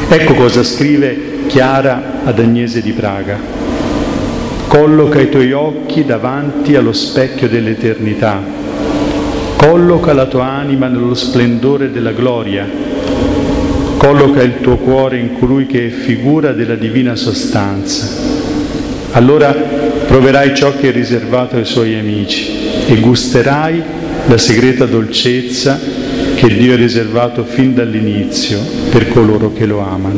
Ecco cosa scrive Chiara ad Agnese di Praga. Colloca i tuoi occhi davanti allo specchio dell'eternità. Colloca la tua anima nello splendore della gloria. Colloca il tuo cuore in colui che è figura della divina sostanza. Allora proverai ciò che è riservato ai suoi amici e gusterai la segreta dolcezza che Dio ha riservato fin dall'inizio per coloro che lo amano.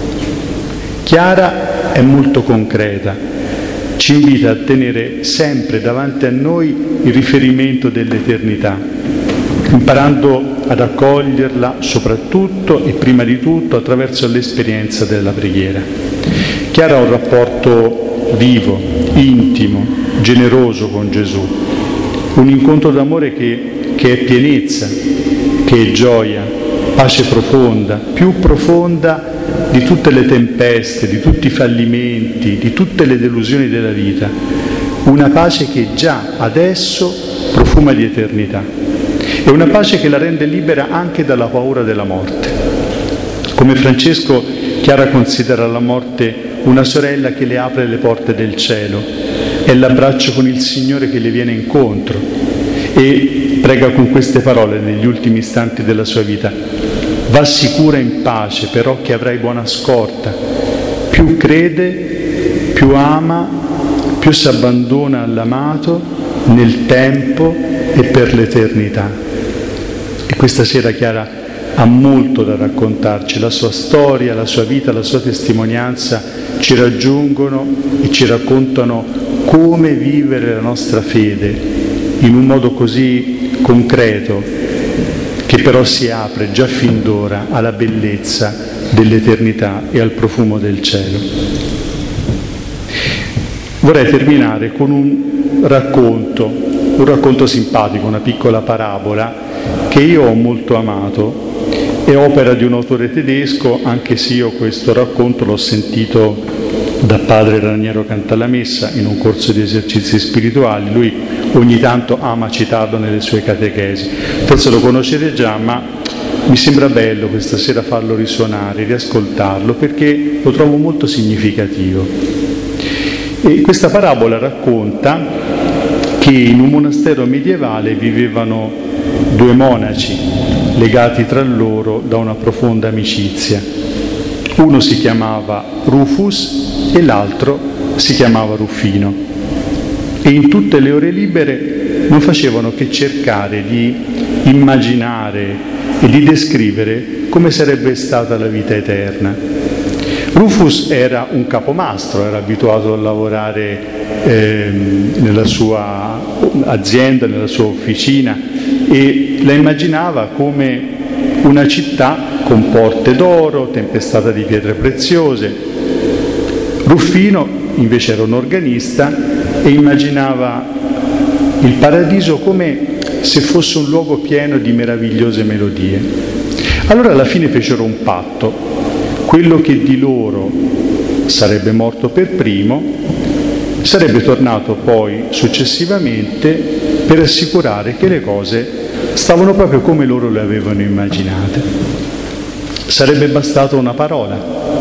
Chiara è molto concreta, ci invita a tenere sempre davanti a noi il riferimento dell'eternità, imparando ad accoglierla soprattutto e prima di tutto attraverso l'esperienza della preghiera. Chiara ha un rapporto vivo, intimo, generoso con Gesù, un incontro d'amore che è pienezza, che è gioia, pace profonda, più profonda di tutte le tempeste, di tutti i fallimenti, di tutte le delusioni della vita. Una pace che già adesso profuma di eternità. È una pace che la rende libera anche dalla paura della morte. Come Francesco, Chiara considera la morte una sorella che le apre le porte del cielo. È l'abbraccio con il Signore che le viene incontro e prega con queste parole negli ultimi istanti della sua vita: va sicura in pace, però che avrai buona scorta. Più crede, più ama, più si abbandona all'amato nel tempo e per l'eternità. E questa sera Chiara ha molto da raccontarci, la sua storia, la sua vita, la sua testimonianza ci raggiungono e ci raccontano come vivere la nostra fede in un modo così concreto, che però si apre già fin d'ora alla bellezza dell'eternità e al profumo del cielo. Vorrei terminare con un racconto simpatico, una piccola parabola che io ho molto amato. È opera di un autore tedesco, anche se io questo racconto l'ho sentito da padre Raniero Cantalamessa in un corso di esercizi spirituali. Lui ogni tanto ama citarlo nelle sue catechesi. Forse lo conoscete già, ma mi sembra bello questa sera farlo risuonare, riascoltarlo, perché lo trovo molto significativo. E questa parabola racconta che in un monastero medievale vivevano due monaci legati tra loro da una profonda amicizia. Uno si chiamava Rufus e l'altro si chiamava Ruffino. E in tutte le ore libere non facevano che cercare di immaginare e di descrivere come sarebbe stata la vita eterna. Rufus era un capomastro, era abituato a lavorare nella sua azienda, nella sua officina, e la immaginava come una città con porte d'oro, tempestata di pietre preziose. Ruffino invece era un organista e immaginava il paradiso come se fosse un luogo pieno di meravigliose melodie. Allora alla fine fecero un patto: quello che di loro sarebbe morto per primo sarebbe tornato poi successivamente per assicurare che le cose stavano proprio come loro le avevano immaginate. Sarebbe bastata una parola.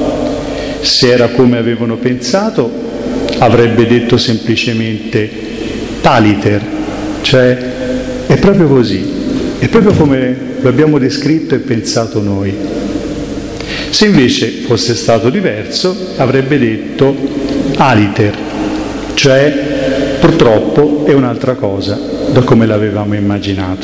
Se era come avevano pensato, avrebbe detto semplicemente taliter, cioè è proprio così, è proprio come lo abbiamo descritto e pensato noi. Se invece fosse stato diverso, avrebbe detto aliter, cioè purtroppo è un'altra cosa da come l'avevamo immaginato.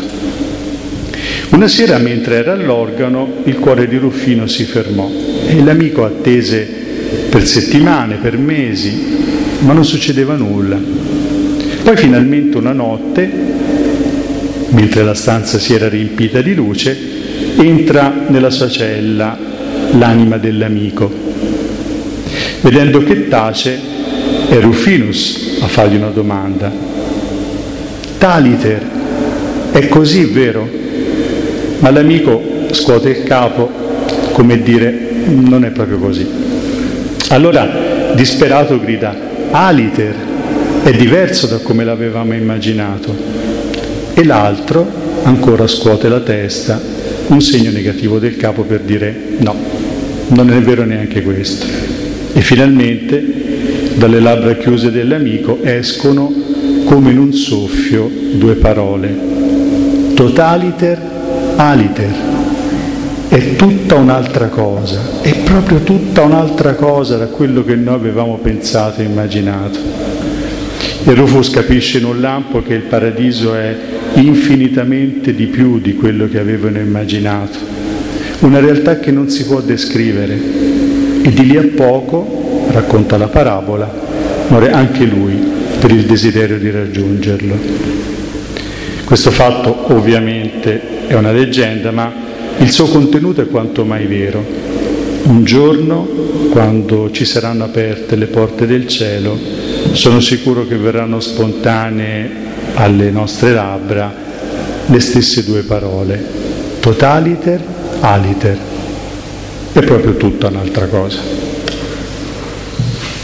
Una sera, mentre era all'organo, il cuore di Ruffino si fermò e l'amico attese per settimane, per mesi, ma non succedeva nulla. Poi finalmente una notte, mentre la stanza si era riempita di luce, entra nella sua cella l'anima dell'amico. Vedendo che tace, è Ruffinus a fargli una domanda. Taliter, è così, vero? Ma l'amico scuote il capo, come dire, non è proprio così. Allora, disperato, grida: aliter, è diverso da come l'avevamo immaginato. E l'altro ancora scuote la testa, un segno negativo del capo per dire no, non è vero neanche questo. E finalmente dalle labbra chiuse dell'amico escono come in un soffio due parole: totaliter, aliter. È tutta un'altra cosa, è proprio tutta un'altra cosa da quello che noi avevamo pensato e immaginato. E Rufus capisce in un lampo che il paradiso è infinitamente di più di quello che avevano immaginato, una realtà che non si può descrivere. E di lì a poco, racconta la parabola, muore anche lui per il desiderio di raggiungerlo. Questo fatto ovviamente è una leggenda, ma il suo contenuto è quanto mai vero. Un giorno, quando ci saranno aperte le porte del cielo, sono sicuro che verranno spontanee alle nostre labbra le stesse due parole: totaliter, aliter. È proprio tutta un'altra cosa.